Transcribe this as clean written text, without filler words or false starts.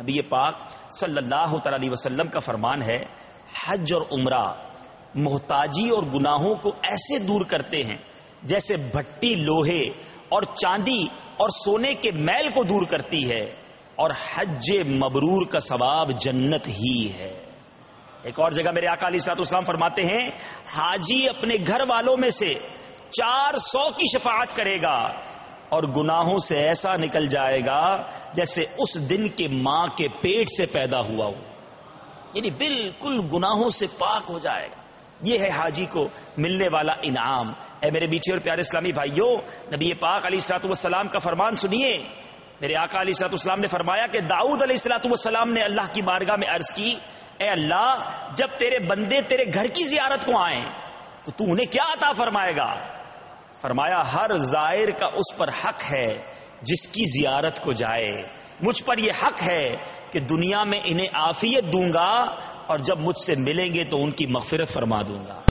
نبی پاک صلی اللہ تعالی علیہ وسلم کا فرمان ہے، حج اور عمرہ محتاجی اور گناہوں کو ایسے دور کرتے ہیں جیسے بھٹی لوہے اور چاندی اور سونے کے میل کو دور کرتی ہے، اور حج مبرور کا ثواب جنت ہی ہے۔ ایک اور جگہ میرے آقا علیہ الصلوۃ والسلام فرماتے ہیں، حاجی اپنے گھر والوں میں سے 400 کی شفاعت کرے گا اور گناہوں سے ایسا نکل جائے گا جیسے اس دن کے ماں کے پیٹ سے پیدا ہوا ہو، یعنی بالکل گناہوں سے پاک ہو جائے گا۔ یہ ہے حاجی کو ملنے والا انعام۔ اے میرے میٹھے اور پیارے اسلامی بھائیوں، نبی پاک علیہ الصلوۃ والسلام کا فرمان سنیے۔ میرے آقا علیہ الصلوۃ والسلام نے فرمایا کہ داؤد علیہ الصلوۃ والسلام نے اللہ کی بارگاہ میں عرض کی، اے اللہ، جب تیرے بندے تیرے گھر کی زیارت کو آئیں تو انہیں کیا عطا فرمائے گا؟ فرمایا، ہر زائر کا اس پر حق ہے جس کی زیارت کو جائے۔ مجھ پر یہ حق ہے کہ دنیا میں انہیں عافیت دوں گا اور جب مجھ سے ملیں گے تو ان کی مغفرت فرما دوں گا۔